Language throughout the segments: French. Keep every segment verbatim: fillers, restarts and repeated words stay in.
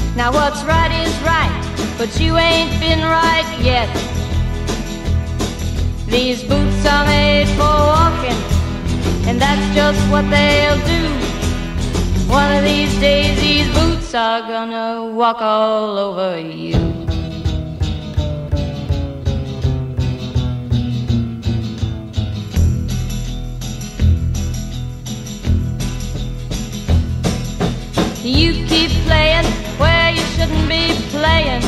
Now what's right is right, but you ain't been right yet. These boots are made for walking, and that's just what they'll do. One of these days these boots are gonna walk all over you. You keep playing where you shouldn't be playing,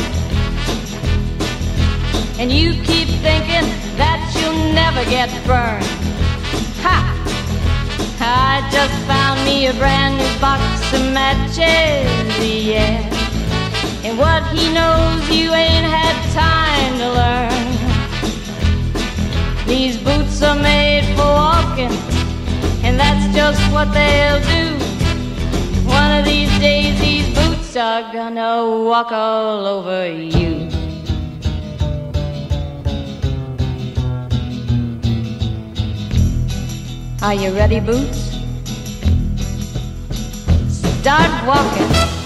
and you keep thinking that you'll never get burned. Ha! I just found me a brand new box of matches, yeah. And what he knows you ain't had time to learn. These boots are made for walking, and that's just what they'll do. One of these days these boots are gonna walk all over you. Are you ready, Boots? Start walking.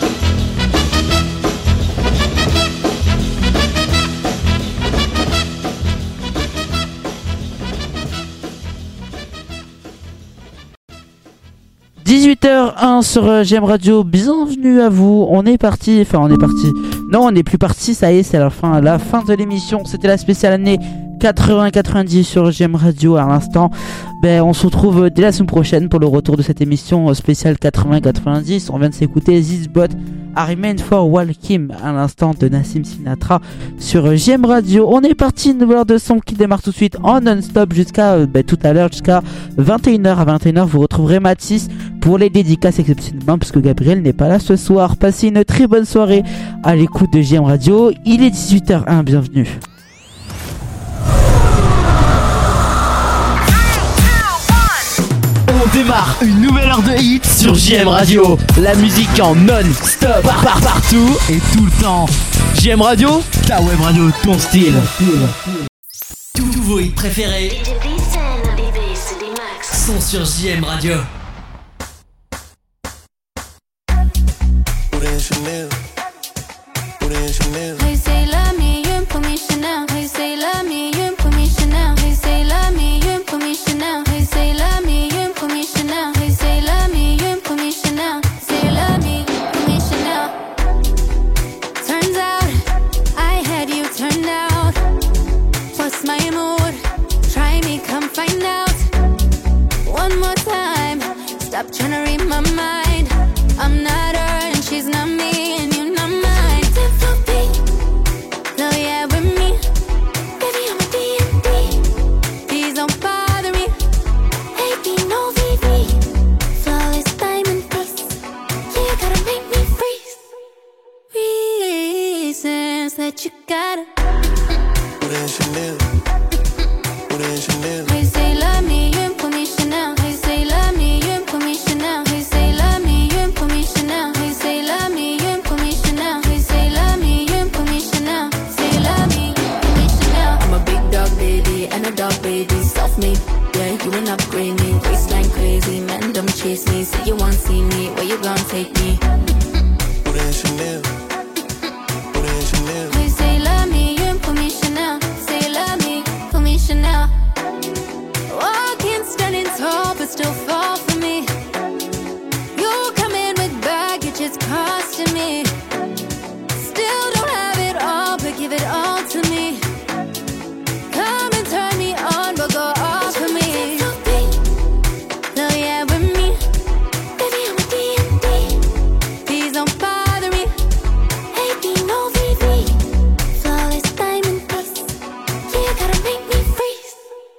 dix-huit heures un sur G M Radio, bienvenue à vous. On est parti, enfin on est parti. Non, on n'est plus parti, ça y est, c'est la fin, la fin de l'émission. C'était la spéciale année quatre-vingts quatre-vingt-dix sur G M Radio à l'instant. Ben, on se retrouve dès la semaine prochaine pour le retour de cette émission spéciale quatre-vingts quatre-vingt-dix. On vient de s'écouter This Bot I Remain for Walking à l'instant de Nassim Sinatra sur G M Radio. On est parti, une nouvelle heure de son qui démarre tout de suite en non-stop jusqu'à ben, tout à l'heure, jusqu'à vingt et une heures. À vingt et une heures, vous retrouverez Mathis pour les dédicaces exceptionnellement puisque Gabriel n'est pas là ce soir. Passez une très bonne soirée à l'écoute de G M Radio. Il est dix-huit heures un, bienvenue. On démarre une nouvelle heure de hits sur J M Radio. La musique en non-stop, par, par partout et tout le temps. J M Radio, ta web radio, ton style. Tous vos hits préférés sont sur J M Radio. Stop trying to read my mind. I'm not her and she's not me, and you're not mine. No, yeah, with me, baby, I'm a D and D. Please don't bother me. A B, no V V. Flawless diamond piece. Yeah, you gotta make me freeze. Reasons that you gotta. Put in Chanel. Put in Chanel. They say love me, you put me Chanel. They say love me, you put me Chanel. They say love me, you put me Chanel. They say love me, you put me Chanel. They say love me, you put me Chanel. Say love me, put me Chanel. I'm a big dog baby and a dog baby, self-made. Yeah, you ain't upgrade me, waistline crazy, man don't chase me. Say you want see me, where you gon' take me? Put in Chanel. Put in Chanel. They say love me, you put me Chanel. Say love me, put me Chanel. Walking, standing tall, but still fall for me. You come in with baggage, it's costing me. Still don't have it all, but give it all to me. Come and turn me on, but go off for me. No, yeah, with me, baby, I'm a D and D. Please don't bother me. A B, no V V. Flawless diamond piece. Yeah, you gotta make me freeze.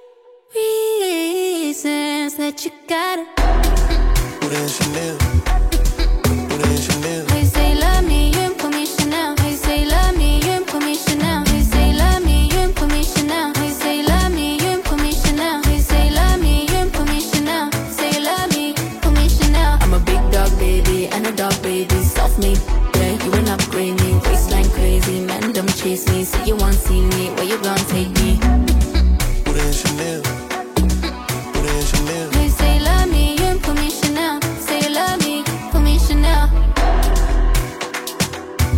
Reasons that you gotta. Put in Chanel. Put in Chanel. They say love me, you put me Chanel. They say love me, you put me Chanel. They say love me, you put me Chanel. They say love me, you put me Chanel. They say love me, you put me Chanel. Say love me, put me Chanel. I'm a big dog baby and a dog baby, self-made. Yeah, you ain't upgrade me, waistline crazy, man don't chase me. Say you want see me, where you gon' take me? Put in Chanel. Put in Chanel. They say love me, you put me Chanel. Say love me, put me Chanel.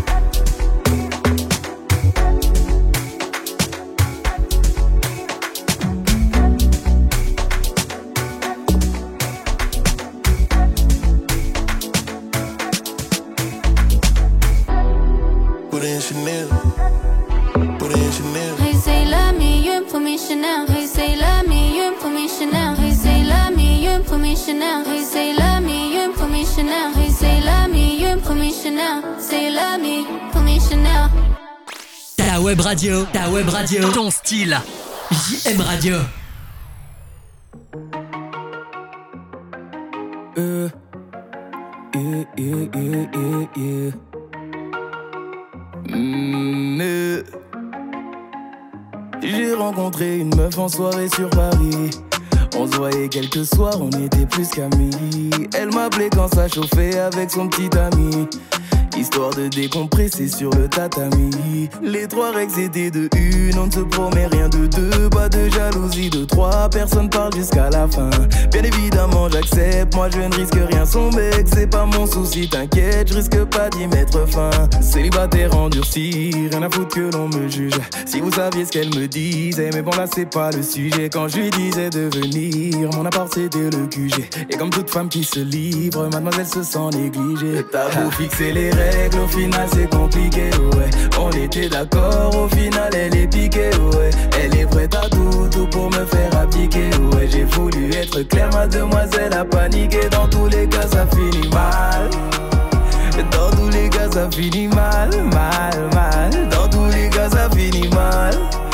Chanel. Put it in Chanel. Hey, c'est la meilleure premier Chanel. Hey, c'est la meilleure premier Chanel. Hey, c'est la meilleure premier Chanel. Hey, c'est la meilleure premier Chanel. Hey, c'est la meilleure premier Chanel. C'est la meilleure premier Chanel. Ta web radio, ta web radio, ton style. J M Radio. Euh, yeah, yeah, yeah, yeah, yeah. Mm, euh. J'ai rencontré une meuf en soirée sur Paris. On se voyait quelques soirs, on était plus qu'amis. Elle m'appelait quand ça chauffait avec son petit ami, histoire de décompresser sur le tatami. Les trois règles étaient de une, on ne se promet rien de deux. Pas de jalousie de trois, personne parle jusqu'à la fin. Bien évidemment j'accepte, moi je ne risque rien. Son mec c'est pas mon souci, t'inquiète, je risque pas d'y mettre fin. Célibataire endurci, rien à foutre que l'on me juge. Si vous saviez ce qu'elle me disait, mais bon là c'est pas le sujet. Quand je lui disais de venir, mon appart c'était le Q G. Et comme toute femme qui se livre, mademoiselle se sent négligée. T'as beau fixer les règles, au final c'est compliqué, ouais. On était d'accord, au final elle est piquée, ouais. Elle est prête à tout, tout pour me faire abdiquer, ouais. J'ai voulu être clair, mademoiselle a paniqué. Dans tous les cas ça finit mal. Dans tous les cas ça finit mal, mal, mal. Dans tous les cas ça finit mal.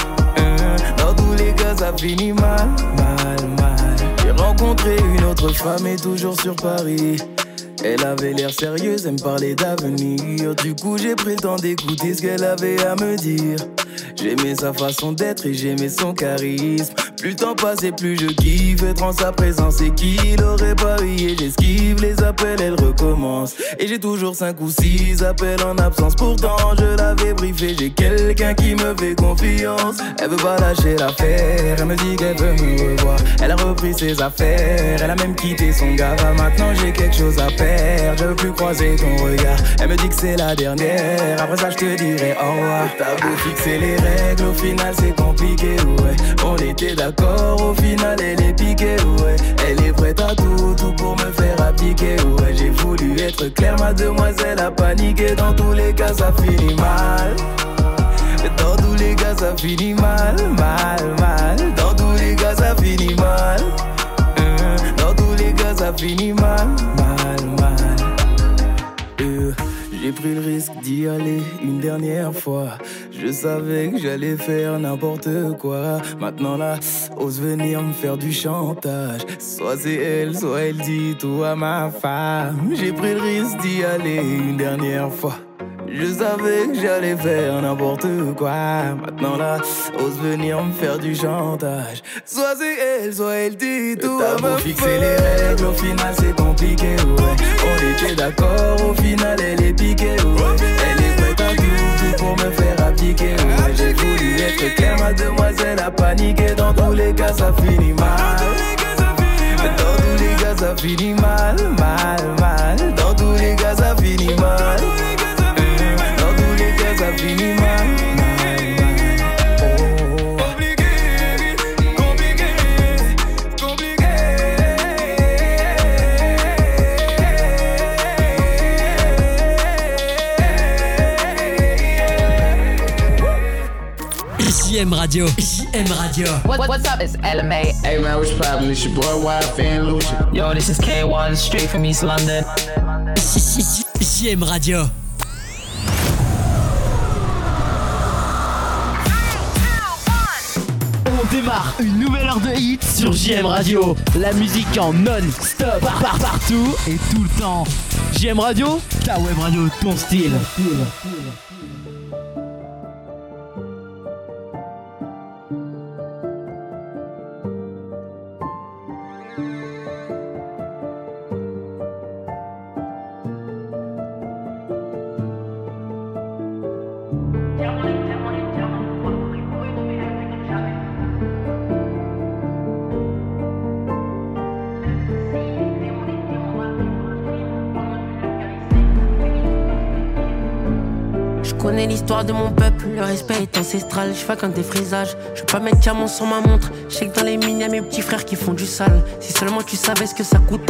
Dans tous les cas ça finit mal, mal, mal. J'ai rencontré une autre femme et toujours sur Paris. Elle avait l'air sérieuse, elle me parlait d'avenir. Du coup j'ai pris le temps d'écouter ce qu'elle avait à me dire. J'aimais sa façon d'être et j'aimais son charisme. Plus le temps passait, plus je kiffe être en sa présence. Et qu'il aurait pas eu et j'esquive les appels, elle recommence. Et j'ai toujours cinq ou six appels en absence. Pourtant je l'avais briefé, j'ai quelqu'un qui me fait confiance. Elle veut pas lâcher l'affaire, elle me dit qu'elle veut me revoir. Elle a repris ses affaires, elle a même quitté son gars. Maintenant j'ai quelque chose à faire, je veux plus croiser ton regard. Elle me dit que c'est la dernière, après ça je te dirai au revoir. T'as beau fixer les règles, au final c'est compliqué, ouais. On était d'accord, au final elle est piquée, ouais. Elle est prête à tout, tout pour me faire abdiquer, ouais. J'ai voulu être clair, mademoiselle a paniqué. Dans tous les cas ça finit mal. Dans tous les cas ça finit mal, mal, mal. Dans tous les cas ça finit mal. Dans tous les cas ça finit mal, mal, mal. euh, J'ai pris le risque d'y aller une dernière fois. Je savais que j'allais faire n'importe quoi. Maintenant là, ose venir me faire du chantage. Soit c'est elle, soit elle dit tout à ma femme. J'ai pris le risque d'y aller une dernière fois. Je savais que j'allais faire n'importe quoi. Maintenant là, ose venir me faire du chantage. Soit c'est elle, soit elle dit tout à ma femme. Fixer les règles, au final c'est compliqué, ouais. On était d'accord, au final elle est piquée, ouais. Elle est prête à tout, tout pour me faire abdiquer, ouais. J'ai voulu être clair, mademoiselle a paniqué. Dans tous les cas ça finit mal. Dans tous les cas ça finit mal, mal, mal. Dans tous les cas ça finit mal. Ça finit mal, mal, mal. Oh. Compliqué, compliqué, compliqué. J M Radio, J M Radio. What, what's up? It's L M A. Hey man, what's poppin'? It's your boy Y-F and Lucian. Yo, this is K one, straight from East London. J M Radio. On démarre une nouvelle heure de hits sur J M Radio. La musique en non-stop, par, par partout et tout le temps. J M Radio, ta web radio, ton style. Je connais l'histoire de mon peuple, le respect est ancestral. Je fais qu'un défrisage, je veux pas mettre diamant sur ma montre. Je sais que dans les mines y'a mes petits frères qui font du sale. Si seulement tu savais ce que ça coûtait.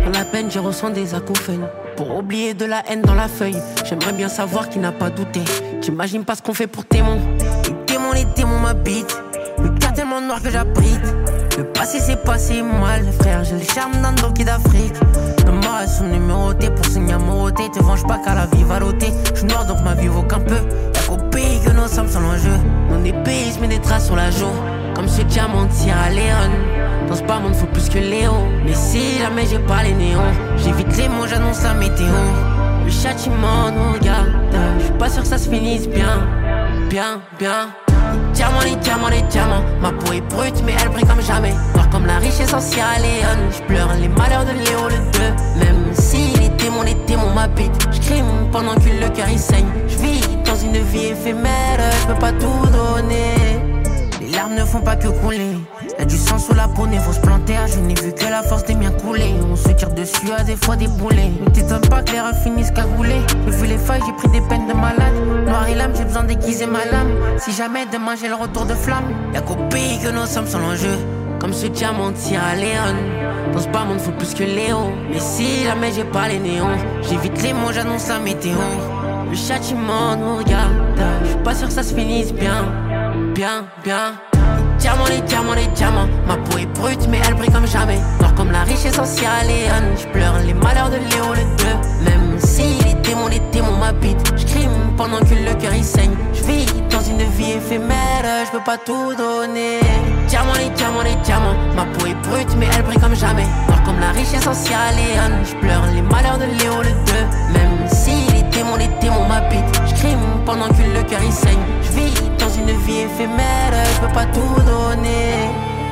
Dans la peine, j'y ressens des acouphènes. Pour oublier de la haine dans la feuille, j'aimerais bien savoir qui n'a pas douté. J'imagine pas ce qu'on fait pour témoin. Les démons, les démons m'habitent. Le cœur tellement noir que j'abrite. Le passé c'est passé mal, frère. J'ai le charme d'un doki d'Afrique. Nos morts elles sont numérotées pour signer amoroté. Te venge pas qu'à la vie va l'ôter. J'suis noir donc ma vie vaut qu'un peu. Y'a qu'au pays que nos sommes sont l'enjeu. Mon épée il se met des traces sur la joue. Comme ce diamant tire à Léon. Dans ce bas monde faut plus que Léo. Mais si jamais j'ai pas les néons, j'évite les mots, j'annonce la météo. Le châtiment nous regarde. J'suis pas sûr que ça se finisse bien. Bien, bien. Les diamants, les diamants, les diamants. Ma peau est brute mais elle brille comme jamais. Noir comme la richesse ancienne à Léon. J'pleure les malheurs de Léo le deux. Même si les démons, les démons m'habitent. J'crime pendant que le cœur il saigne. J'vis dans une vie éphémère, j'peux pas tout donner. Les larmes ne font pas que couler. Y'a du sang sous la peau, né faut se planter. Je n'ai vu que la force des miens couler. On se tire dessus à des fois des boulets. Ne t'étonne pas que les rats finissent cagoulés. J'ai vu les failles, j'ai pris des peines de malade. Noir et l'âme, j'ai besoin d'aiguiser ma lame. Si jamais demain j'ai le retour de flamme, y'a qu'au pays que nos sommes sont l'enjeu. Comme ce diamant tire à Léon. Dans ce bas monde faut plus que Léo. Mais si jamais j'ai pas les néons, j'évite les mots, j'annonce la météo. Le châtiment nous regarde. J'suis pas sûr que ça se finisse bien. Bien, bien. Les diamants, les diamants, les diamants. Ma peau est brute mais elle brille comme jamais. Noir comme la richesse ancienne à Léon. J'pleure les malheurs de Léo le deux. Même si les démons, les démons m'habitent. J'crime pendant que le cœur il saigne. J'vis dans une vie éphémère, j'peux pas tout donner. Les diamants, les diamants, les diamants. Ma peau est brute mais elle brille comme jamais. Noir comme la richesse ancienne à Léon. J'pleure les malheurs de Léo le deux. Même si les démons, les démons m'habitent. J'crime pendant que le cœur il saigne. J'vis dans une vie éphémère, j'peux pas tout donner.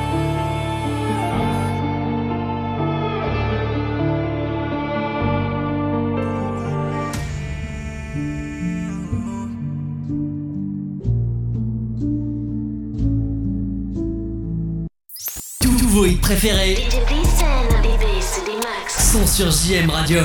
Tous vos hits préférés sont sur J M Radio.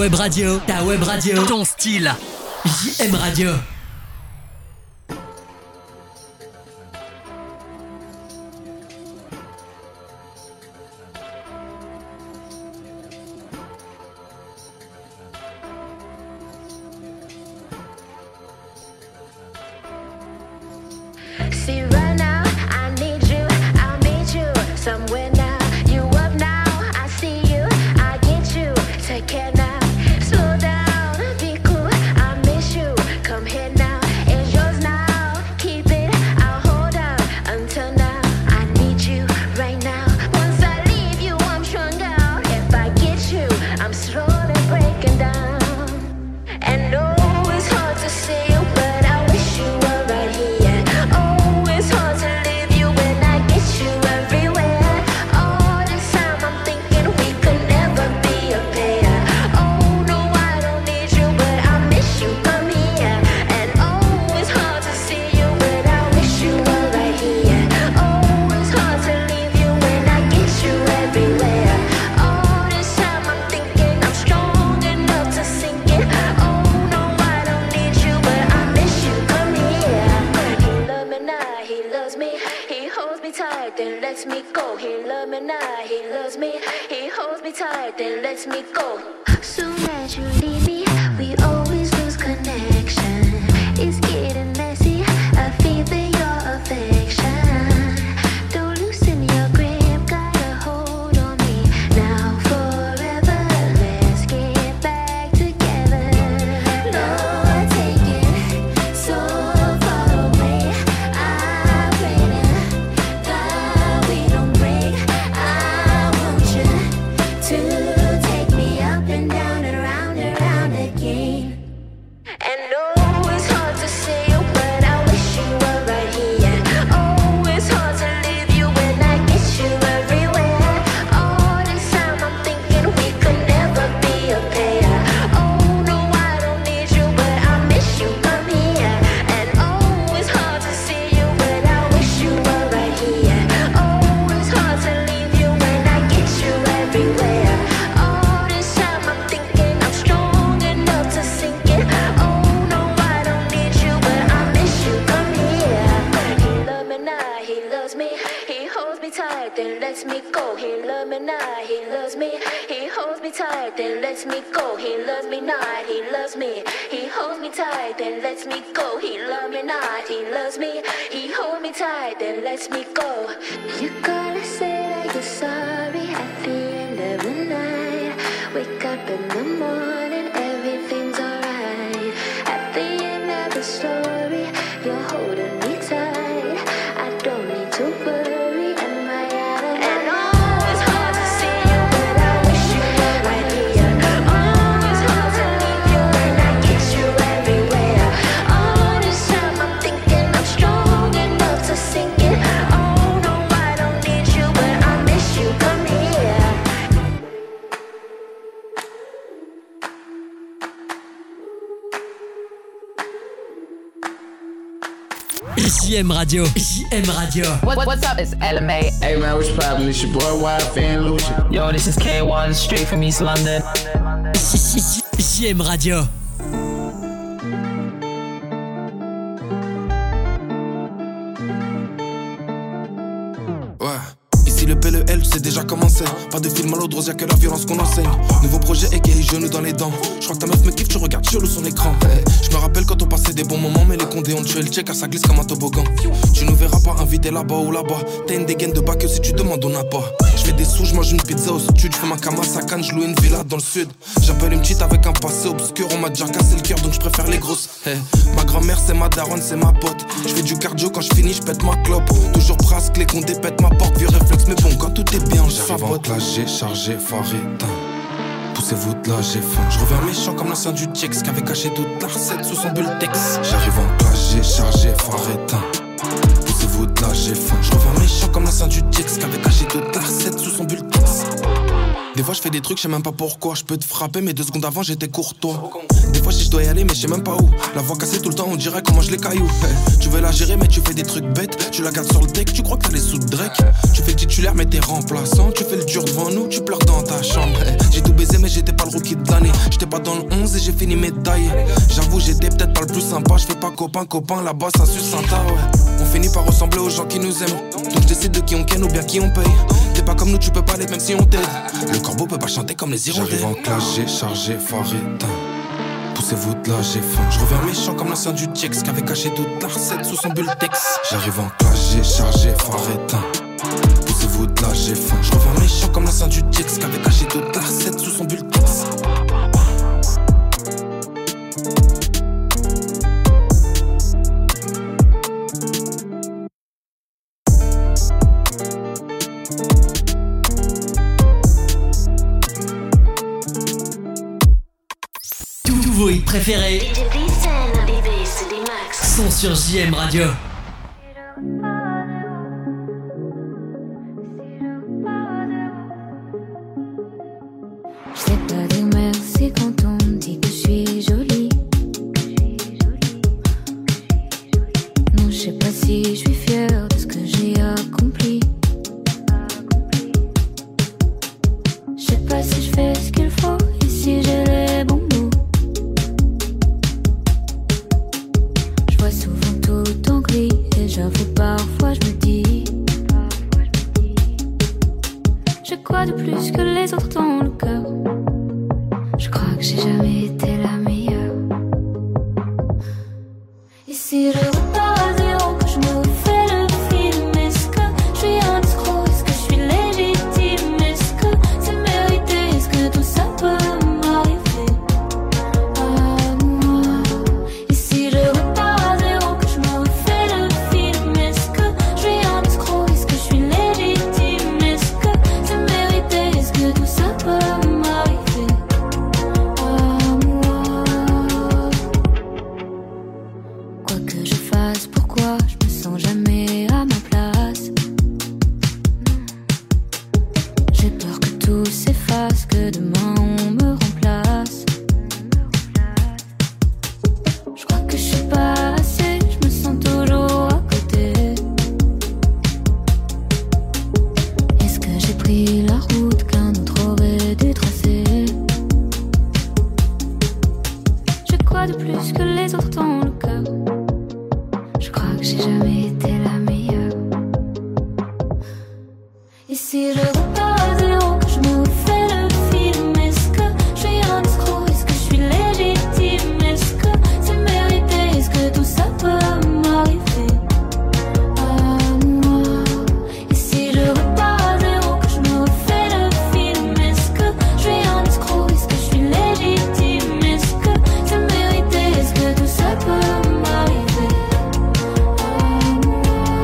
web radio, ta web radio, ton style. J M Radio. See right now, I need you, I'll meet you somewhere now. You up now, I see you, I get you. Take care now, slow down, be cool, I miss you. Come here now, it's yours now. Keep it, I'll hold out until now. I need you right now. Once I leave you, I'm strung out. If I get you, I'm slowly breaking down. And no, it's hard to see you, but I wish you were right here. Oh, it's hard to leave you when I get you everywhere. All this time I'm thinking we could never be a pair. Oh no, I don't need you, but I miss you. Come here. And oh, it's hard to see you, but I wish you were right here. Oh, it's hard to leave you when I get you everywhere. All this time I'm thinking I'm strong enough to sink it. Oh no, I don't need you, but I miss you. Come here. He love me now, he loves me. He holds me tight, then lets me go. He love me now, he loves me. He holds me tight, then lets me go. Soon as you leave me, we always lose connection. It's getting messy, I feel your affection. Don't loosen your grip, got a hold on me. Now forever, let's get back together. Lord, take it so far away. I pray to God we don't break. I want you to take me up and down and around and around again. And oh, it's hard to see you, but I wish you were right here. Oh, it's hard to leave you when I get you everywhere. All this time I'm thinking we could never be a pair. Oh no, I don't need you, but I miss you. Come here. And oh, it's hard to see you, but I wish you were right here. Oh, it's hard to leave you when I get you everywhere. All this time I'm thinking I'm strong enough to sink it. Oh no, I don't need you, but I miss you. Come here. He love me now, he loves me. He holds me tight, then lets me go. He love me now, he loves me. He holds me tight, then lets me go. He loves me not, he loves me. He holds me tight, then lets me go. He love me not, he loves me. He holds me tight, then lets me go. You gotta say that you're sorry at the end of the night. Wake up in the morning, everything's alright. At the end of the story, you're holding me tight. I don't need to worry, am I out of and oh, it's hard to see you, but I wish you were right here. Oh, it's hard to leave you when I get you everywhere. All this time I'm thinking I'm strong enough to sink it. Oh no, I don't need you, but I miss you. Come here. J M Radio, J M Radio. What, what's up? It's L M A. Hey man, what's poppin'? It's your boy Y Fan Lucha. Yo, this is K one, straight from East London. J M Radio. Ouais. Ici le P, le L, tu sais déjà comment c'est. Pas de film à l'eau de rose, y'a que la violence qu'on enseigne. Nouveau projet et les genoux dans les dents. Je crois que ta meuf me kiffe, tu regardes chelou son écran. Hey. Je me rappelle quand on passait des bons moments, mais les condés ont tué le check car ça glisse comme un toboggan. Tu nous verras pas invité là-bas ou là-bas. T'as une dégaine de bas que si tu demandes on n'a pas. Je fais des sous, je mange une pizza au stud. Je fais ma camas à Cannes, je loue une villa dans le sud. J'appelle une petite avec un passé obscur. On m'a déjà cassé le cœur donc je préfère les grosses. Hey. Ma grand-mère c'est ma daronne, c'est ma pote. Je fais du cardio quand je finis, je pète ma clope. Toujours brasque, les condés pètent ma porte. Vieux réflexe mais bon quand tout est bien, j'arrive en classe, j'ai chargé, foiré, teint. Poussez-vous de là, j'ai faim. Je reviens méchant comme l'ancien du Tiex qui avait caché toute la recette sous son bultex. J'arrive en classe, j'ai chargé, foiré, teint. Poussez-vous de là, j'ai faim. Je reviens méchant comme l'ancien du Tiex qui avait caché toute la recette sous son bultex. Des fois je fais des trucs, je sais même pas pourquoi. Je peux te frapper mais deux secondes avant j'étais courtois. Des fois si je dois y aller mais je sais même pas où. La voix cassée tout le temps on dirait comment je les cailloux. Hey, tu veux la gérer mais tu fais des trucs bêtes. Tu la gardes sur le deck, tu crois que t'as les sous de Drake. Tu fais le titulaire mais t'es remplaçant. Tu fais le dur devant nous, tu pleures dans ta chambre. Hey, j'ai tout baisé mais j'étais pas le rookie de l'année. J'étais pas dans le onze et j'ai fini médaillé. J'avoue j'étais peut-être pas le plus sympa. Je fais pas copain copain là-bas ça suce Santa ouais. On finit par ressembler aux gens qui nous aiment. Donc je décide de qui on ken ou bien qui on paye. T'es pas comme nous tu peux pas l'être même si on t'aide. Le corbeau peut pas chanter comme les hirondelles. J'arrive en classe, j'ai chargé, phare éteint. Poussez-vous de là, j'ai faim. Je reviens méchant comme l'ancien du Tiex qui avait caché toute la recette sous son bulletex. J'arrive en classe, j'ai chargé, phare éteint. Poussez-vous de là, j'ai faim. Je reviens méchant comme l'ancien du Tiex qui avait caché toute la recette sous son bulletex. Vos hits préférés sont sur J M Radio. Je sais pas dire merci quand on me dit que je suis jolie. Non, je sais pas si je suis fière de ce que j'ai accompli. Je sais pas si je fais ce qu'il faut et si j'ai les bons mots. Je vois souvent tout en gris et j'avoue parfois je me dis j'ai quoi de plus que les autres dans le cœur. Je crois que j'ai jamais été la meilleure. Et si je repars à zéro, que je me refais le film, est-ce que je suis un escroc, est-ce que je suis légitime, est-ce que c'est mérité, est-ce que tout ça peut m'arriver à moi? Et si je repars à zéro, que je me refais le film, est-ce que je suis un escroc, est-ce que je suis légitime, est-ce que c'est mérité, est-ce que tout ça peut m'arriver à moi? Quoi que je fasse, pourquoi je me sens jamais à ma place? J'ai peur que tout s'efface, que demain on me remplace. Je crois que je suis pas assez, je me sens toujours à côté. Est-ce que j'ai pris la route qu'un autre aurait dû tracer? J'ai quoi de plus que les autres dans le cœur? Je crois que j'ai jamais été la meilleure. Et si je repars à zéro, que je me refais le film, est-ce que je suis un escroc, est-ce que je suis légitime, est-ce que c'est mérité, est-ce que tout ça peut m'arriver à moi? Et si je repars à zéro, que je me refais le film, est-ce que je suis un escroc, est-ce que je suis légitime, est-ce que c'est mérité, est-ce que tout ça peut m'arriver à moi?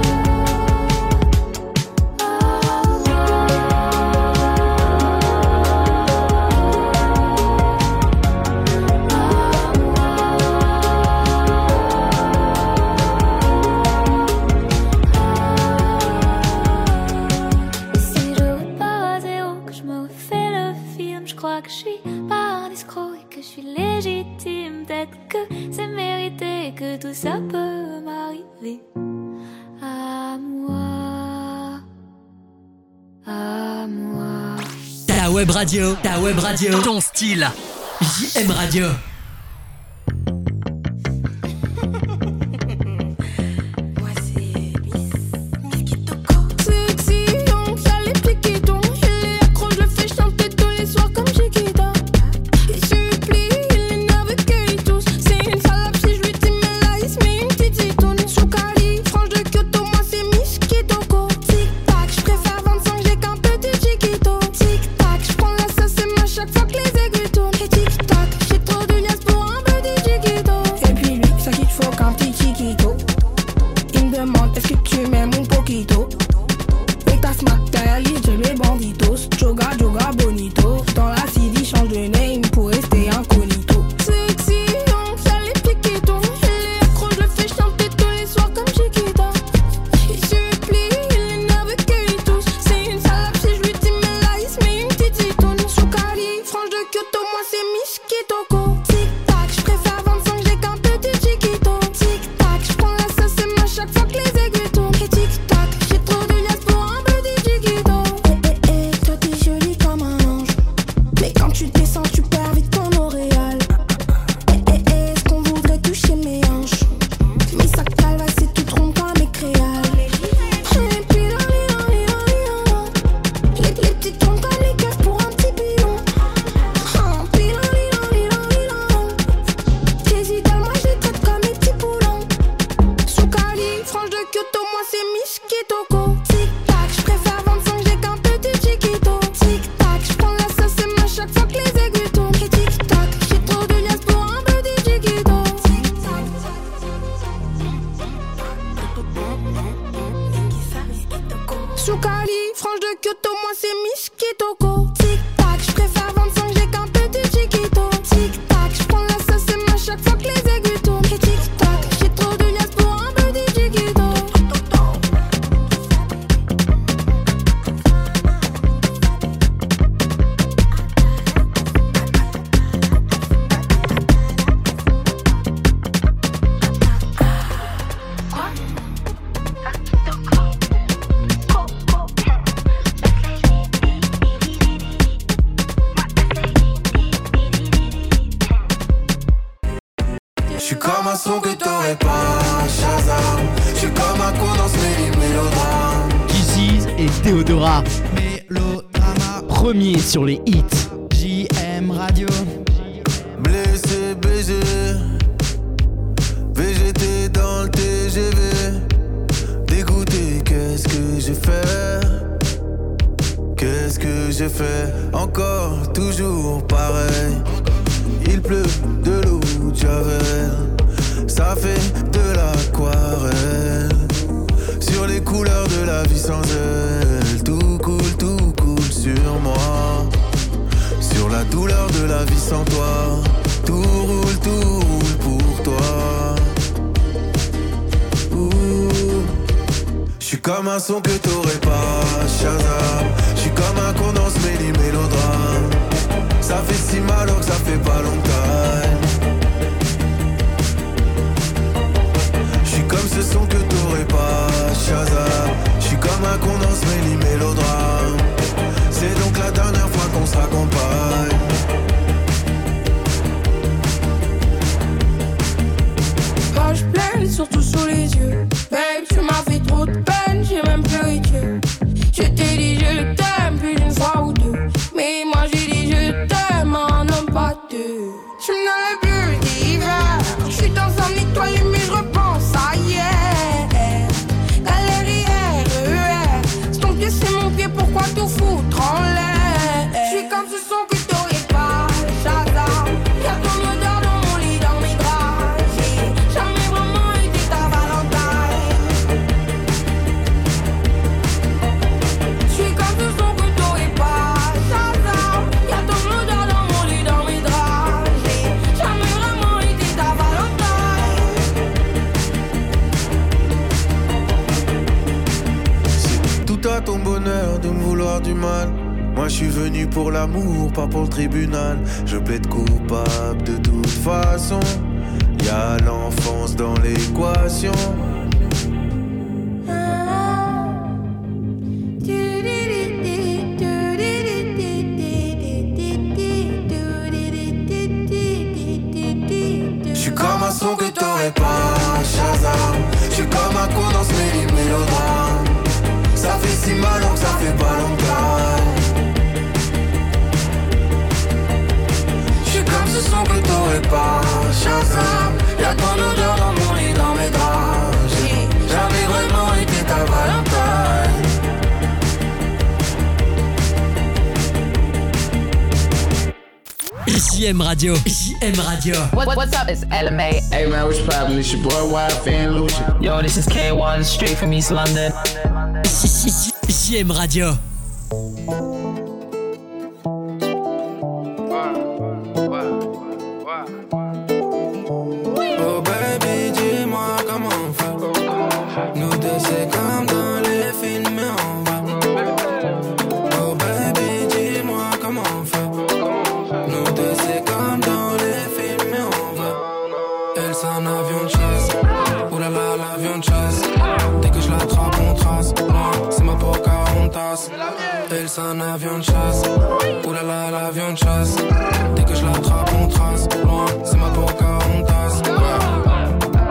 Et si je repars à zéro, que je me refais le film, je crois que je suis pas un escroc et que je suis légitime. Peut-être que c'est mérité, que tout ça peut m'arriver à moi, à moi. Ta web radio, ta web radio, ton style. J M Radio. Sexy, on ça les piquets, donc il est accro, je le fais chanter tous les soirs comme Chiquita. Il supplie, il est nerveux qu'il tousse. C'est une salope si je lui dis mais là il se met une petite zitoune. Sous Cali, franche de Kyoto, moi c'est Miss Kitoko. Tic tac, je préfère vingt-cinq, j'ai qu'un petit chiquito. Tic tac, je prends la sauce et moi chaque fois que les aiguilles tournent. Et tic tac, j'ai trop de liasses pour un petit chiquito. Et puis lui, ça qu'il faut qu'un petit chiquito. Il me demande est-ce que tu m'aimes mon poquito. Et ta smack derrière les j'aime les banditos. Joga, joga, bonito. Dans la city, change de name pour rester incognito. Sexy, on ça les piquetons. Il est accro, je le fais chanter tous les soirs comme Chiquita. Il supplie, il est nerveux qu'il tousse. C'est une salope si je lui dis mais là il se met une petite zitoune. Sous Cali, franche de Kyoto, moi c'est Miss Kitoko. Tic tac, je frange de Kyoto, moi c'est Miss Kitoko. Tic tac, je préfère vingt-cinq, j'ai qu'un petit chiquito. Tic tac, je prends la sauce et moi chaque fois que les aiguilles tournent. Et tic tac, j'ai trop de liasses pour un petit chiquito. Tic tac, Soukali, frange de Kyoto, moi c'est Miss Kitoko. Tic tac, je préfère vingt-cinq, j'ai qu'un petit chiquito. Tic tac, je prends la sauce et moi chaque fois que les aiguilles tournent. Et tic tac, j'ai trop de liasses pour un petit chiquito. J'suis comme un son que t'aurais pas, Shazam. J'suis comme un con dans ce méli- mélodrame. Kisses et Théodora. Mélodrama. Premier sur les hits. J M Radio. Blessé, B G V G T dans le T G V. Dégoûté, qu'est-ce que j'ai fait? Qu'est-ce que j'ai fait? Encore, toujours pareil. Il pleut de l'eau de Javel. Ça fait de l'aquarelle. Sur les couleurs de la vie sans elle. Tout coule, tout coule sur moi. Sur la douleur de la vie sans toi. Tout roule, tout roule pour toi. J'suis comme un son que t'aurais pas, Shazam. J'suis comme un con dans ce méli- mélodrame. Ça fait si mal alors que ça fait pas longtemps. J'suis comme ce son que t'aurais pas, Shazam. J'suis comme un con dans ce méli- mélodrame. C'est donc la dernière fois qu'on se raccompagne. Page pleine, surtout sous les yeux. Babe, tu m'as fait trop de peine, j'ai même pleuré Dieu. Je t'ai dit je t'aime plus d'une fois ou deux. Mais moi j'ai dit je t'aime, un homme pas deux. Je me dans le bleu d'hiver. Je suis dans un étoile mais je repense à hier. Galerie R E R. C'est ton pied, c'est mon pied, pourquoi tout foutre en l'air? Je suis comme ce son que t'aurais pas, Shazam. Y'a ton odeur dans mon lit, dans mes draps. J'ai jamais vraiment été ta Valentine. Je suis comme ce son que t'aurais pas, Shazam. Y'a ton odeur dans mon lit, dans mes draps. J'ai jamais vraiment été ta Valentine. C'est tout à ton bonheur de me vouloir du mal. Moi je suis venu pour l'amour, pas pour le tribunal. Je plaide coupable de toute façon. Y'a l'enfance dans l'équation. J'suis comme un son que t'aurais pas, Shazam. J'suis comme un con dans ce méli- mélodrame. Ça fait si mal alors que ça fait pas longtemps. J'suis comme ce son que t'aurais pas, Shazam. Y'a ton odeur dans mon lit, dans mes draps. J'ai jamais vraiment été ta Valentine. J M Radio. J M Radio. What, what's up? It's L M A. Hey man, what's poppin'? It's your boy Y-F and Lucian. Yo, this is K one, straight from East London. J M Radio. Oh baby, dis-moi comment on fait. Nous deux c'est comme dans les films, mais on va. Oh baby, dis-moi comment on fait. Nous deux c'est comme dans les films, mais on va. Elle c'est un avion de chasse. Oh là là, l'avion de chasse. Dès que je l'attrape on trace. C'est ma Pocahontas. Elle c'est un avion de chasse. Oh là là, l'avion de chasse. Dès que je l'attrape on trace. C'est ma Pocahontas. Hey.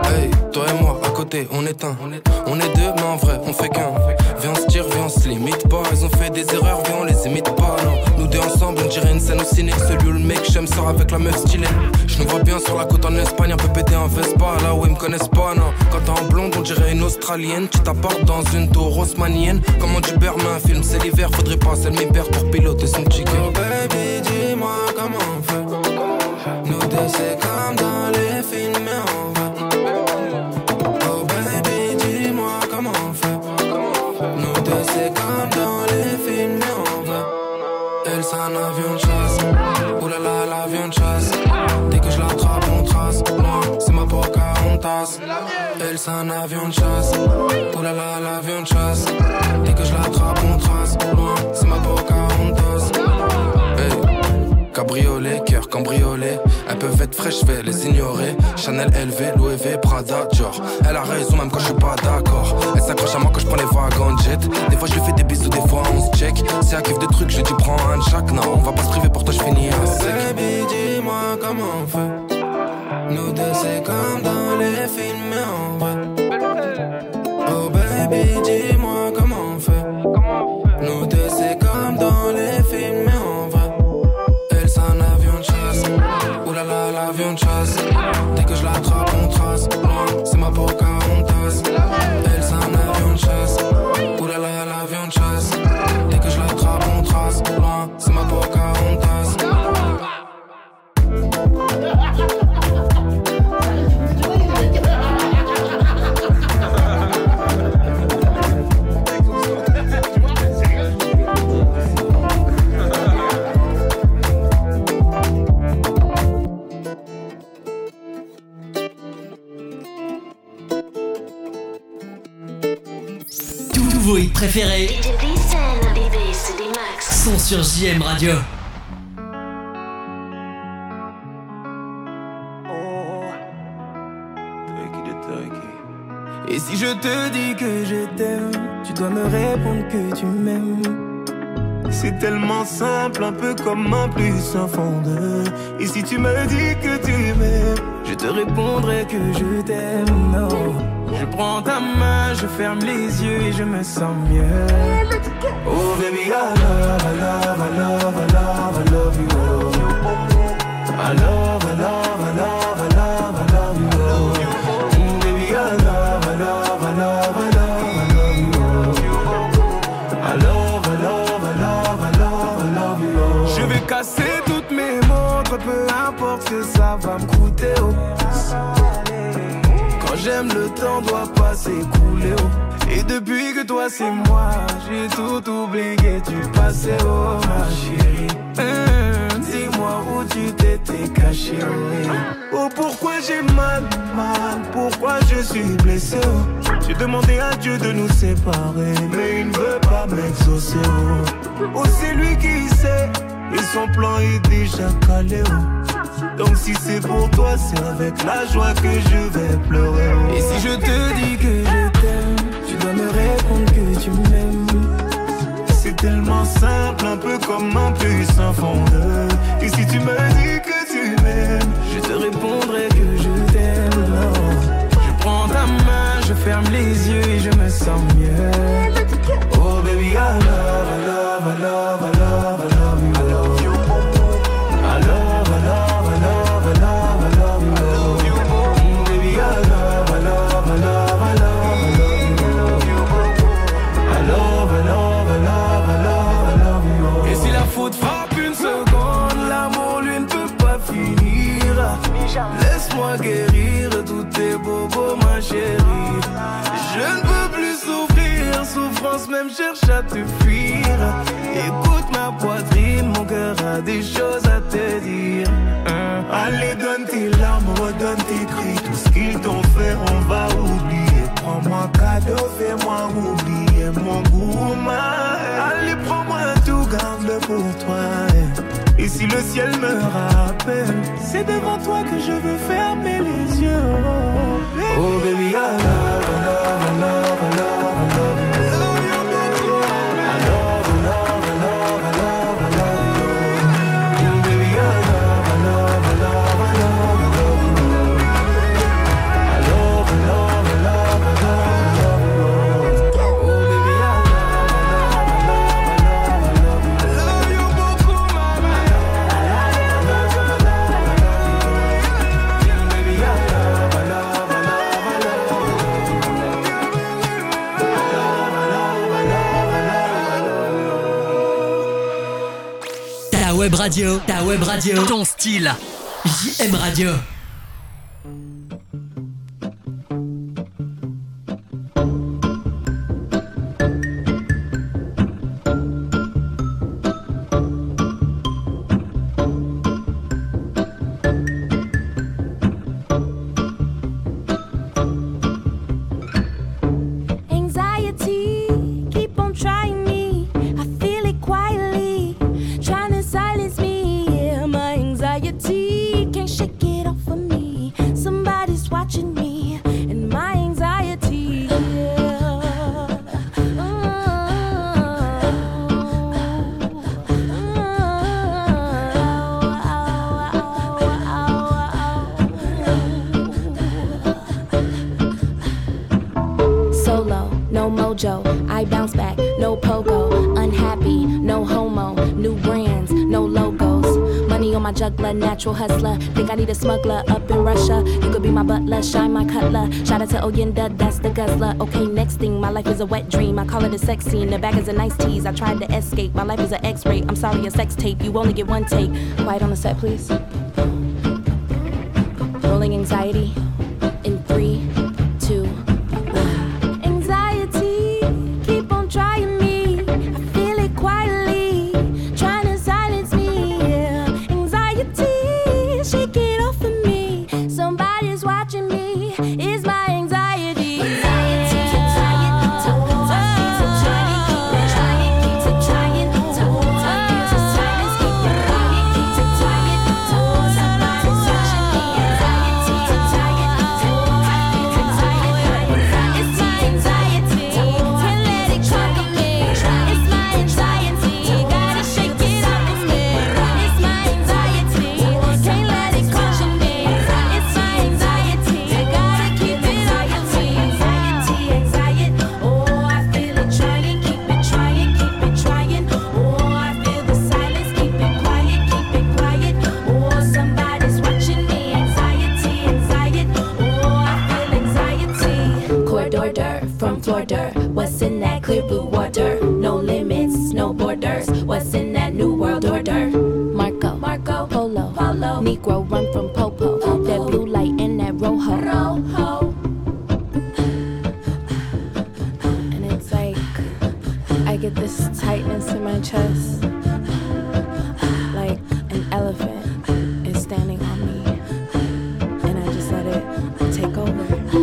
Toi et moi, à côté, on est un. On est deux, mais en vrai, on fait qu'un. Viens, on se tire, viens, on se limite pas. Ils ont fait des erreurs, viens, on les imite pas. Non, nous deux ensemble, on dirait une scène au ciné. Celui où le mec j'aime sort avec la meuf stylée. Je nous vois bien sur la côte en Espagne, un peu pété en Vespa. Là où ils me connaissent pas, non. Quand t'es en blonde, on dirait une Australienne. Tu t'apportes dans une tour haussmannienne. Comme on dit Berman, un film, c'est l'hiver. Faudrait passer le mi-père pour piloter son chicken. Oh baby, dis-moi comment on fait. Nous deux, c'est comme dans les films, mais on va. Oh baby, dis-moi comment on fait. Nous deux, c'est comme dans les films, mais on va. Elle, c'est un avion de chasse. Oulala, l'avion de chasse. Dès que je l'attrape, on trace. Loin, c'est ma Pocahontas. Elle, c'est un avion de chasse. Oulala, l'avion de chasse. Dès que je l'attrape, on trace. Loin, c'est ma Pocahontas. Hey, cabriolet, cœur cambriolé. Elles peuvent être fraîches, je vais les ignorer. Chanel, L V, Louis V, Prada, Dior. Elle a raison même quand je suis pas d'accord. Elle s'accroche à moi quand je prends les wagons de jet. Des fois je lui fais des bisous, des fois on se check. Si elle kiffe des trucs, je dis prends un de chaque. Non, on va pas se priver, pour toi je finis à sec. Baby, dis-moi comment on fait. Nous deux c'est comme dans les films, mais on va. Oh baby, dis-moi comment on fait. Nous deux c'est comme dans les films, mais on va. Elle c'est un avion de chasse. Oulala, l'avion de chasse. Dès que je l'attrape, on trace. Loin, c'est ma Pocahontas. Elle c'est un avion de chasse. Oulala, l'avion de chasse. Dès que je l'attrape, on trace. Loin, c'est ma Pocahontas. Vos hits préférés sont sur J M Radio. Et si je te dis que je t'aime, tu dois me répondre que tu m'aimes. C'est tellement simple, un peu comme un plus un fond de. Et si tu me dis que tu m'aimes, je te répondrai que je t'aime. Non. Je prends ta main, je ferme les yeux et je me sens mieux. Oh baby, I love, I love, I love, I love, I love you. I love, I love, I love, I love, I love you. Mm, baby, I love, I love, I love, I love, I love you. I love, I love, I love, I love, I love you. Je vais casser toutes mes montres, peu importe ce que ça va me coûter. Oh. Quand j'aime, le temps doit pas s'écouler. Oh. Et depuis que toi c'est moi, j'ai tout oublié, tu passais, oh ma chérie. Hum, dis-moi où tu t'étais caché. Oh, oh pourquoi j'ai mal, mal, pourquoi je suis blessé. Oh. J'ai demandé à Dieu de nous séparer, mais il ne veut pas m'exaucer. Oh, oh c'est lui qui sait, et son plan est déjà calé. Oh. Donc si c'est pour toi, c'est avec la joie que je vais pleurer. Oh. Et si je te dis que je t'aime, tu dois me répondre que tu m'aimes. C'est tellement simple, un peu comme un puissant fondeur. Et si tu me dis que tu m'aimes, je te répondrai que je t'aime. Je prends ta main, je ferme les yeux et je me sens mieux. Oh baby, I love, I love, I love, I love, I love you. I love you. I love, I love, I love, I love, I love you. I love you. Mm, baby, I love, I love, I love, I love, I love you. I love, I love, I love, I love, I love you. Et si la faute frappe une seconde, l'amour lui ne peut pas finir. Laisse-moi guérir tous tes bobos, ma chérie. Je ne peux plus souffrir, souffrance même cherche à te fuir. Écoute ma poitrine, mon cœur a des choses à te dire. hein. Allez donne tes larmes, redonne tes cris. Tout ce qu'ils t'ont fait on va oublier. Prends-moi cadeau, fais-moi oublier mon goût. Allez prends-moi tout, garde-le pour toi. Et si le ciel me rappelle, c'est devant toi que je veux fermer les yeux. Oh baby, I love, I love, I love, I love, I love you. I love, I love, I love, I love, I love you. Mm, baby, I love, I love, I love, I love, I love you. I love, I love. web radio, ta web radio, ton style. J M Radio. I bounce back, no pogo. Unhappy, no homo. New brands, no logos. Money on my juggler, natural hustler. Think I need a smuggler up in Russia. You could be my butler, shine my cutler. Shout out to Oyenda, that's the guzzler. Okay, next thing, my life is a wet dream. I call it a sex scene, the back is a nice tease. I tried to escape, my life is an x-ray. I'm sorry, a sex tape, you only get one take. Quiet on the set, please. Rolling anxiety in three, two, one. Anxiety, keep on trying me. I feel it quietly, trying to silence me. Yeah. Anxiety, shake it off of me. Somebody's watching me. It's my anxiety. Anxiety, tired, tired, trying, keep trying, keep trying, tired, silence, keep it quiet, keep tired, somebody's watching me. What's in that clear blue water? No limits, no borders. What's in that new world order? Marco, Marco, Polo, Polo. Negro run from Popo. Popo. That blue light and that rojo. Rojo. And it's like I get this tightness in my chest, like an elephant is standing on me, and I just let it take over.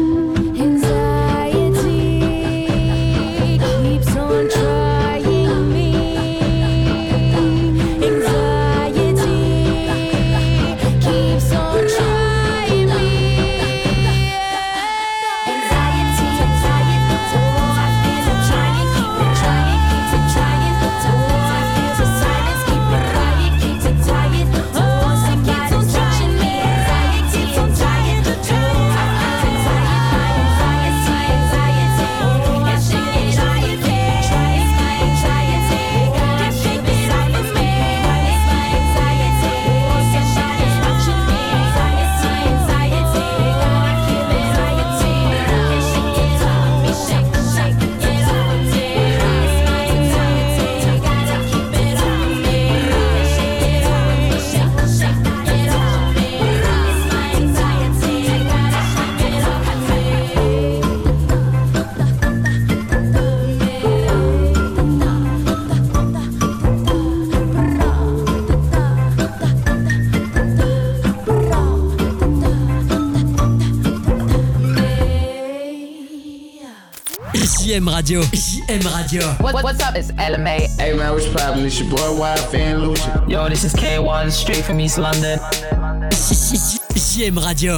J M Radio. J M Radio. What, what's up? It's L M A. Hey man, what's poppin'? It's your boy Y-Fan Lucian. Yo, this is K one, straight from East London. J M Radio.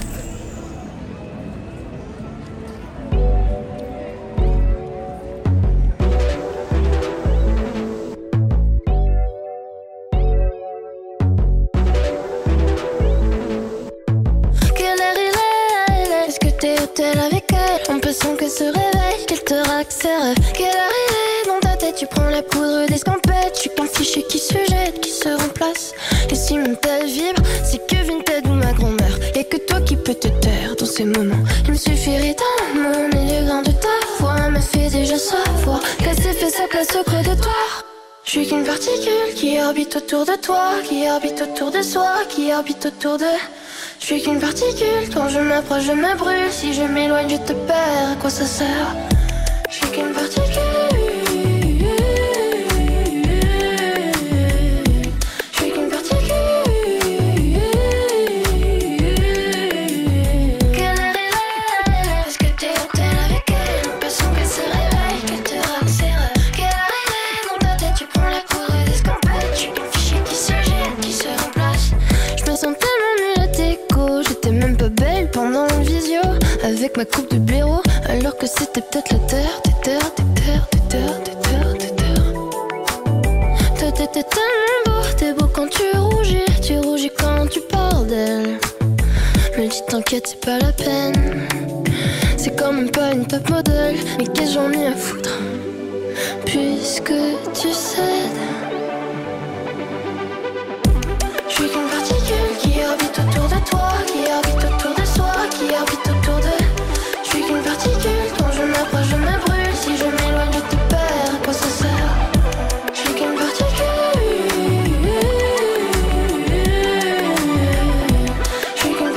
Sans que se réveille, qu'elle te raque ses rêves. Quelle heure il est dans ta tête? Tu prends la poudre d'escampette. Je suis qu'un fichier qui se jette, qui se remplace. Et si mon tel vibre, c'est que Vinted ou ma grand-mère. Y'a que toi qui peux te taire dans ces moments. Il me suffirait d'un mot, mais le grain de ta voix me fait déjà savoir qu'elle s'est fait sa place au creux de toi. Je suis qu'une particule qui orbite autour de toi, qui orbite autour de soi, qui orbite autour de... Je suis qu'une particule, quand je m'approche je me brûle. Si je m'éloigne je te perds, à quoi ça sert? Je suis qu'une particule. Pendant une visio, avec ma coupe de blaireau, alors que c'était peut-être la terre, tes terres, tes terres, tes terres, tes terres, tes terres. Toi t'étais tellement beau, t'es beau quand tu rougis, tu rougis quand tu parles d'elle. Me dis t'inquiète c'est pas la peine, c'est quand même pas une top modèle, mais qu'est-ce que j'en ai à foutre, puisque tu cèdes. Je suis qu'une particule qui orbite autour de toi, qui orbite autour de soi, qui orbite autour de... Je suis qu'une particule, quand je m'approche je me brûle. Si je m'éloigne je te perds, à quoi ça sert? Je suis qu'une particule. Je suis qu'une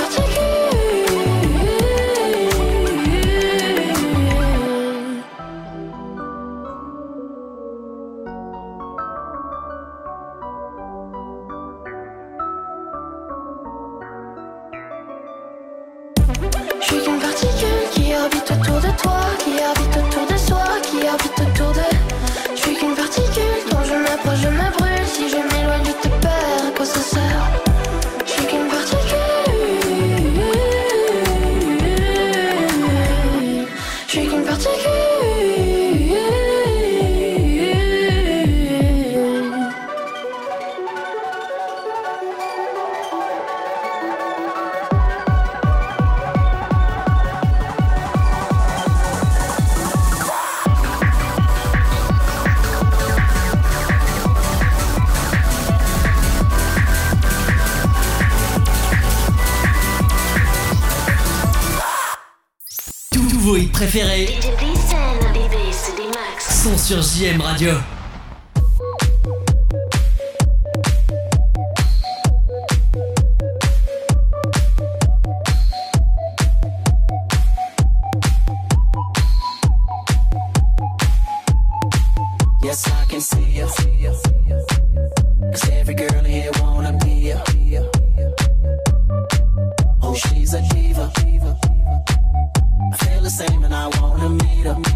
Je suis qu'une particule qui orbite autour de toi, qui orbite autour de soi, qui orbite autour de... Je suis qu'une particule, quand je m'approche je me brûle. Si je m'éloigne je te perds, à quoi ça sert? Je suis qu'une particule. Je suis qu'une particule. Vos hits préférés sont sur J M Radio. Yes, I can see you. 'Cause every girl here wanna be you. Oh, she's a diva. I feel the same and I wanna meet her.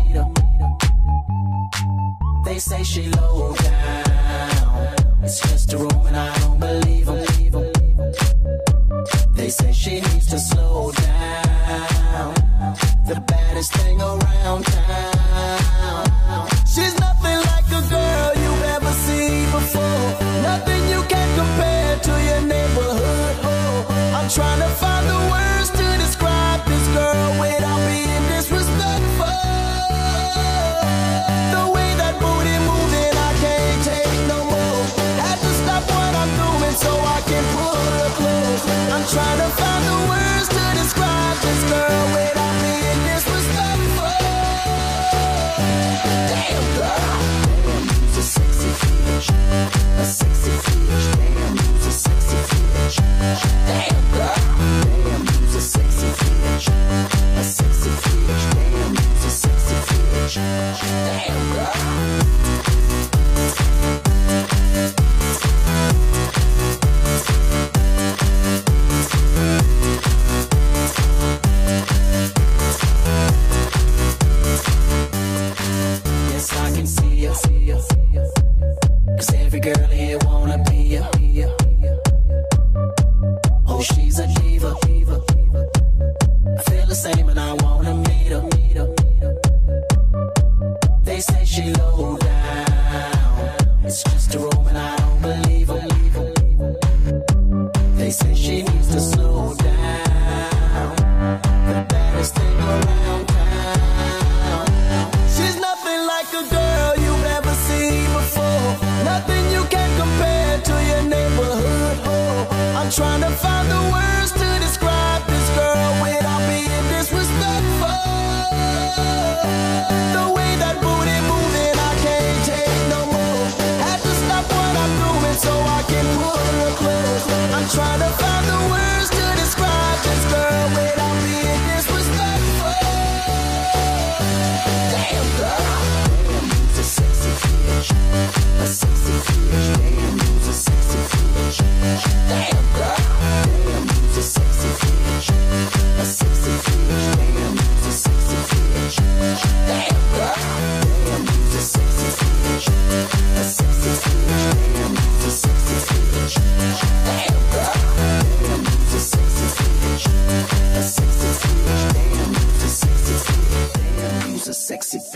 They say she low down. It's just a room and I don't believe them. They say she needs to slow down. The baddest thing around town. She's nothing like a girl you've ever seen before. Nothing you can compare to your neighborhood. Oh, I'm trying to find the words to describe this girl without being disrespectful. The way that booty moving, I can't take no more. Had to stop what I'm doing so I can pull her close. I'm trying to find the words to describe this girl without being disrespectful. Damn girl, damn, you's a sexy bitch, a sexy bitch. Damn, you's a sexy bitch. Damn girl, damn, you's a sexy bitch, a sexy bitch. Damn, you's a sexy bitch. Damn girl. Yes, I can see you. 'Cause every girl here wanna be you. Oh, she's a diva. I feel the same and I wanna meet her. They say she low down. It's just a room and I don't believe them. They say she needs to slow down. The baddest thing around town. She's nothing like a girl you've ever seen before. Nothing you can compare to your neighborhood. Oh, I'm trying to find the words to describe this girl without being disrespectful. The way that booty moving, I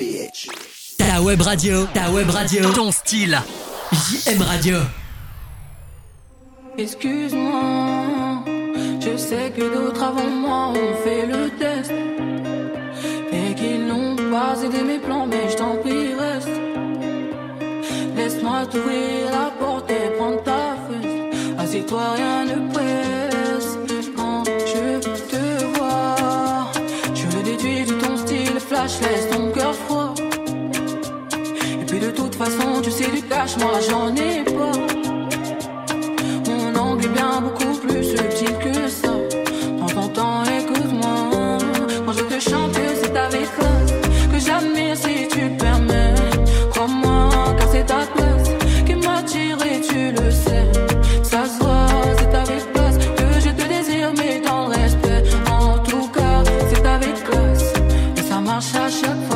bitch. Ta web radio, ta web radio, ton style. J M Radio. Excuse-moi, je sais que d'autres avant moi ont fait le test et qu'ils n'ont pas aidé mes plans, mais je t'en prie reste. Laisse-moi t'ouvrir la porte et prendre ta fesse. Assieds-toi, rien ne presse. Quand je te vois, je le déduis de ton style flash, laisse ton cœur froid. Et puis de toute façon, tu sais du cash, moi j'en ai pas. Mon angle est bien beaucoup plus subtil que ça. Prends ton temps, écoute-moi. Quand je te chante, c'est avec classe que j'admire si tu le permets. Crois-moi, car c'est ta classe qui m'attire et tu le sais. Ça se voit, c'est avec classe que je te désire, mais dans le respect. En tout cas, c'est avec classe et ça marche à chaque fois.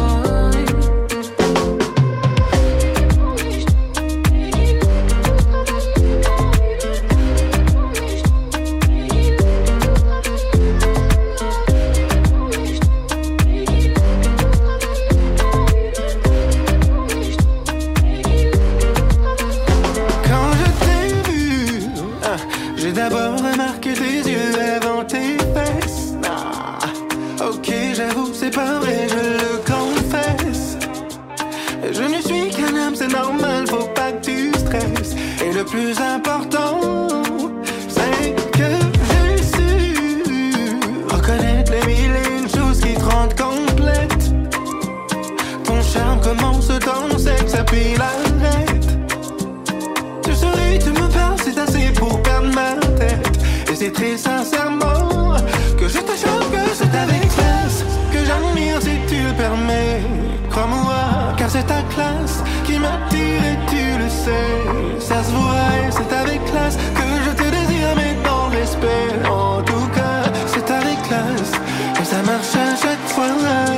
D'abord remarque tes yeux avant tes fesses. Ah, ok, j'avoue, c'est pas vrai, je le confesse. Je ne suis qu'un homme, c'est normal, faut pas que tu stresses. Et le plus important, c'est que j'ai su reconnaître les mille et une choses qui te rendent complète. Ton charme commence dans le sexe, puis l'arrête. Tu souris, tu me parles, c'est assez pour perdre ma tête. Et c'est très sincèrement que je te chante, que c'est avec classe que j'admire si tu le permets. Crois-moi, car c'est ta classe qui m'attire et tu le sais. Ça se voit et c'est avec classe que je te désire, mais dans le respect. En tout cas, c'est avec classe et ça marche à chaque fois.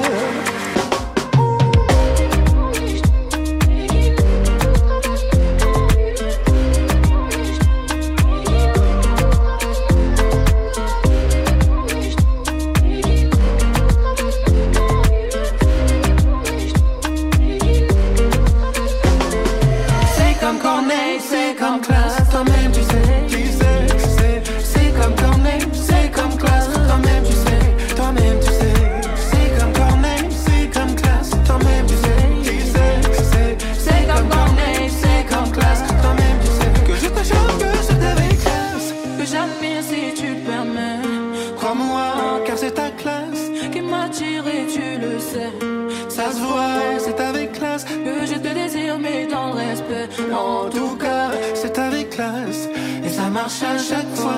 Ça se voit, c'est avec classe que je te désire, mais dans le respect. En tout cas, c'est avec classe et ça marche à chaque fois.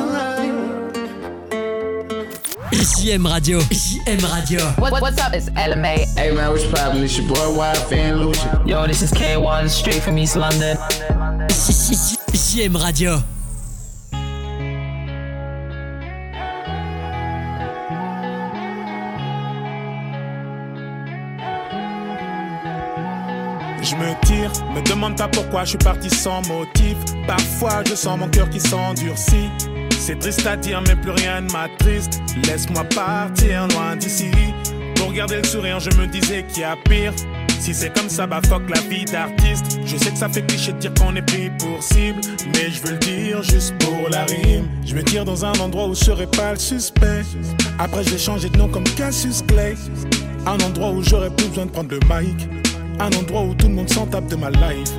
J M Radio, J M Radio. What, what's up, it's L M A. Hey man, what's poppin'? It's your boy Y-F and Lucha. Yo, this is K one, straight from East London. J M Radio. Je me tire, me demande pas pourquoi je suis parti sans motif. Parfois je sens mon cœur qui s'endurcit. C'est triste à dire mais plus rien ne m'attriste. Laisse-moi partir loin d'ici. Pour garder le sourire je me disais qu'il y a pire. Si c'est comme ça bah fuck la vie d'artiste. Je sais que ça fait cliché de dire qu'on est pris pour cible, mais je veux le dire juste pour la rime. Je me tire dans un endroit où je serai pas le suspect. Après je vais changer de nom comme Cassius Clay. Un endroit où j'aurais plus besoin de prendre le mic. Un endroit où tout le monde s'en tape de ma life.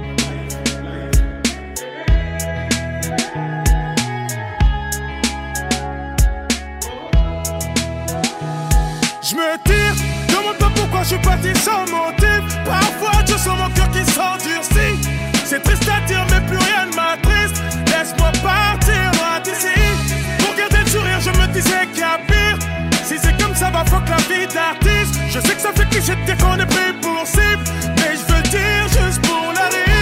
Je me tire, demande pas pourquoi je suis parti sans motif. Parfois je sens mon cœur qui s'endurcit. C'est triste à dire mais plus rien ne m'attriste. Laisse-moi partir loin d'ici. Pour garder le sourire je me disais qu'il y a pire. Si c'est comme ça bah fuck la vie d'artiste. Je sais que ça fait cliché de dire qu'on est pris pour cible, mais je veux le dire juste pour la rime.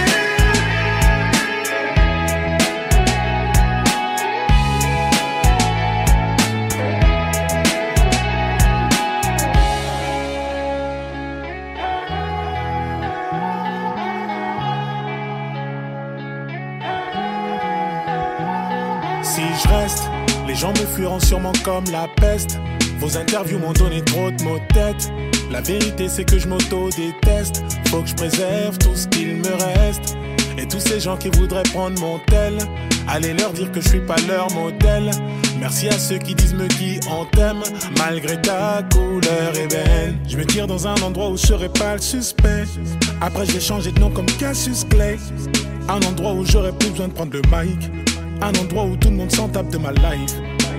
Si je reste, les gens me fuiront sûrement comme la peste. Vos interviews m'ont donné trop de maux de tête. La vérité c'est que je m'auto-déteste. Faut que je préserve tout ce qu'il me reste. Et tous ces gens qui voudraient prendre mon tel, allez leur dire que je suis pas leur modèle. Merci à ceux qui disent me qui on t'aime, malgré ta couleur ébène. Je me tire dans un endroit où je serai pas le suspect. Après je vais changer de nom comme Cassius Clay. Un endroit où j'aurais plus besoin de prendre le mic. Un endroit où tout le monde s'en tape de ma life.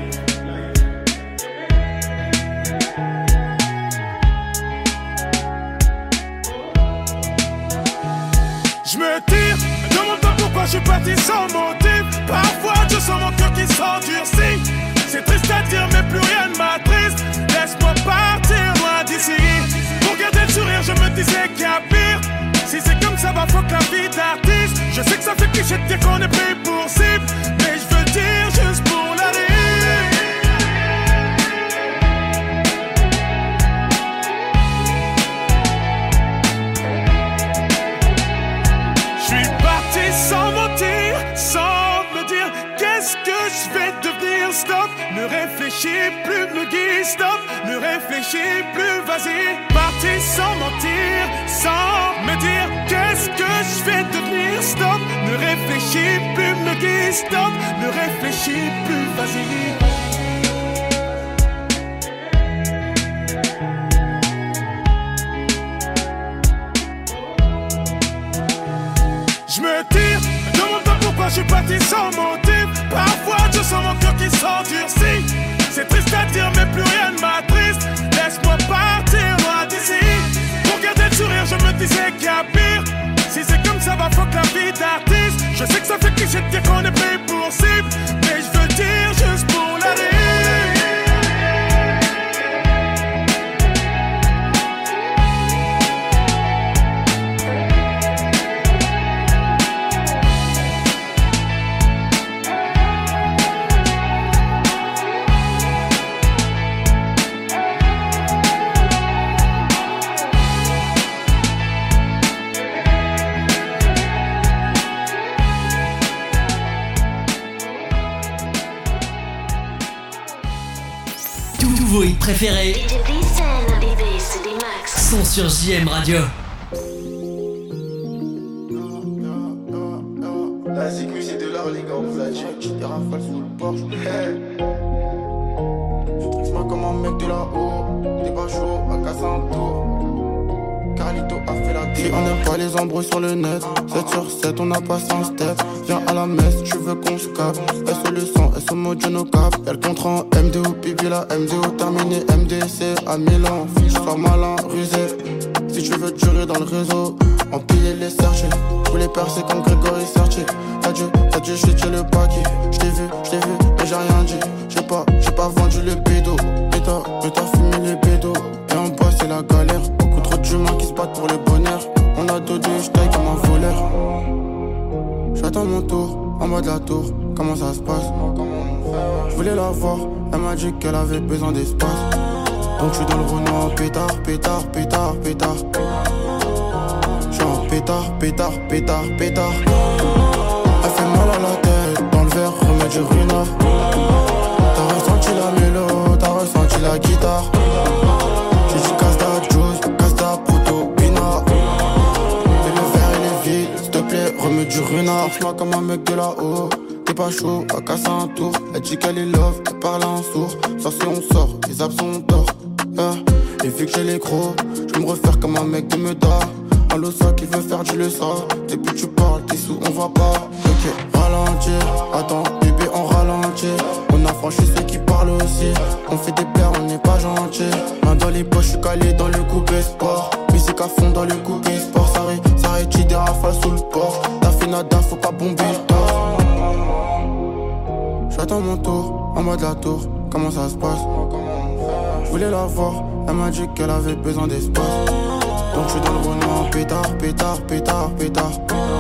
Je me tire, me demande pas pourquoi je suis parti sans motif. Parfois je sens mon cœur qui s'endurcit. C'est triste à dire mais plus rien ne m'attriste. Laisse-moi partir loin d'ici. Pour garder le sourire je me disais qu'il y a pire. Si c'est comme ça va fuck la vie d'artiste. Je sais que ça fait cliché de dire qu'on est pris pour cible, mais je veux dire juste pour la rire. Sans mentir, sans me dire qu'est-ce que je vais devenir. Stop, ne réfléchis plus, me guide. Stop, ne réfléchis plus, vas-y. Parti sans mentir, sans me dire qu'est-ce que je vais devenir. Stop, ne réfléchis plus, me guide. Stop, ne réfléchis plus, vas-y. Je me tire, me demande pas pourquoi je suis parti sans motif. Parfois je sens mon cœur qui s'endurcit. C'est triste à dire mais plus rien ne m'attriste. Laisse-moi partir loin d'ici. Pour garder le sourire je me disais qu'il y a pire. Si c'est comme ça va fuck la vie d'artiste. Je sais que ça fait cliché de dire qu'on est pris pour cible, mais je veux dire juste pour la rire. Vos hits préférés sont sur J M Radio. La sécu c'est de l'art les gars, on vous a check, des rafales sous le porche. Je trixe pas comme un mec de là-haut, des bas chauds à casser un tour. Carlito a fait la télé. On n'aime pas les embrouilles sur le net. sept sur sept, on a passé un step. Viens à la messe, tu veux qu'on se capte. S O le sang, S O mode no cap. Y'a le contrat en M D O, pipi la M D O terminé. M D C à Milan, fiche, sois malin, rusé. Si tu veux durer dans le réseau, empiler les sergés. Tous les percer comme Grégory Sertier. T'as dû, t'as dû chuter le paquet. J't'ai vu, j't'ai vu, mais j'ai rien dit. J'ai pas, j'ai pas vendu le bédo. Mais t'as, mais t'as fumé les bédos. Et en bas c'est la galère. Beaucoup trop d'humains qui se battent pour le bonheur. On a dodé, j'taille comme un voleur. J'attends mon tour, en bas de la tour. Comment ça se passe? Je voulais la voir, elle m'a dit qu'elle avait besoin d'espace. Donc j'suis dans le Renault, pétard, pétard, pétard, pétard. J'suis en pétard, pétard, pétard, pétard. Elle fait mal à la tête, dans le verre, remets du ruinard. T'as ressenti la mélo, t'as ressenti la guitare. J'ai dit casse ta juice, casse ta proto, pina. Et le verre il est vide, s'il te plaît, remets du ruinard. J'm'as comme un mec de là-haut. T'es pas chaud, à casser un tour. Elle dit qu'elle est love, elle parle en sourd. Sauf si on sort, les absents ont tort. Yeah. Et vu que j'ai les crocs, j'vais me refaire comme un mec de Meda. Un losa qui veut faire du leça. Depuis tu parles, t'es sous, on va pas. Ok, ralentir, attends, bébé on ralentit. On a franchi ceux qui parlent aussi. On fait des paires, on n'est pas gentil. Main dans les poches, j'suis calé dans le coupé sport. Musique à fond dans le coupé sport. Ça arrête, ça arrête, des rafales sous le port. T'as fait nada, faut pas bomber le tort. J'attends mon tour, en mode la tour, comment ça se passe? Je voulais la voir, elle m'a dit qu'elle avait besoin d'espace. Donc j'suis dans le Renault, pétard, pétard, pétard, pétard.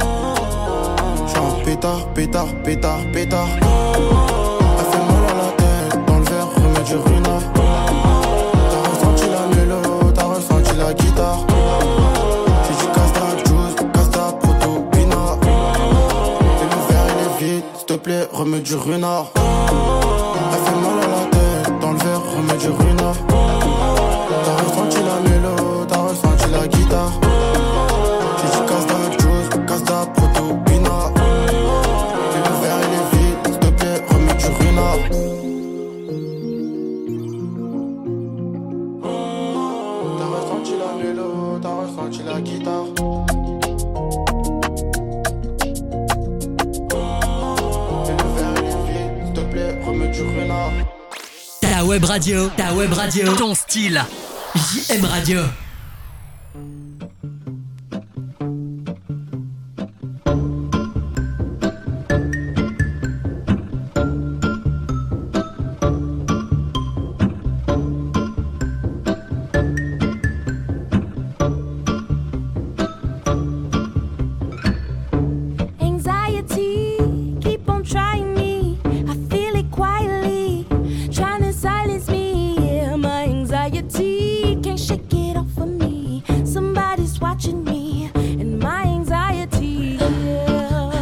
J'suis en pétard, pétard, pétard, pétard. Elle fait mal à la tête, dans le verre, remets du ruinard. T'as ressenti la mélo, t'as ressenti la guitare. J'ai dit casse ta juice, casse ta proto, pina. Et le verre il est vide, s'il te plaît, remets du ruinard. Elle fait mal à la tête, dans le verre, remets du ruinard. T'as ressenti la mélo. Tu dis casse ta chose, casse ta proto, bina. Et le verre il est vide, s'il te plaît, remets du renard. T'as ressenti la mélo, t'as ressenti la guitare. Et le verre il est vide, s'il te plaît, remets du renard. Ta web radio, ta web radio, ton style. J M Radio. Anxiety, keep on trying me. I feel it quietly, trying to silence me. Yeah, my anxiety can't shake it off of me. Somebody's watching me, and my anxiety. Yeah.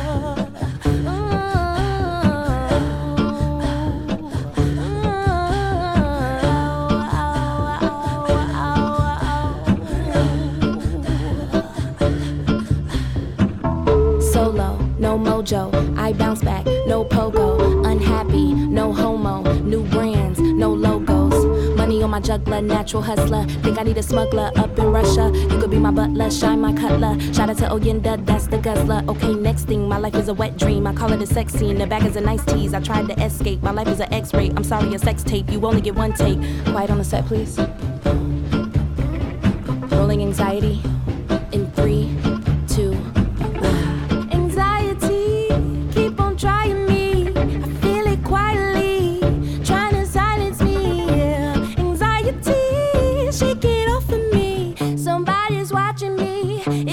Solo, no mojo, I bounce back, no pogo. Unhappy, no homo, new brands, no logos. Money on my juggler, natural hustler. Think I need a smuggler up in Russia. You could be my butler, shine my cutler. Shout out to Oyenda, that's the guzzler. Okay, next thing, my life is a wet dream. I call it a sex scene, the bag is a nice tease. I tried to escape, my life is an X-ray. I'm sorry, a sex tape, you only get one take. Quiet on the set, please. Rolling anxiety in three, two, one. Anxiety, keep on trying me. I feel it quietly, trying to silence me. Yeah. Anxiety, shake it off of me. Somebody's watching me,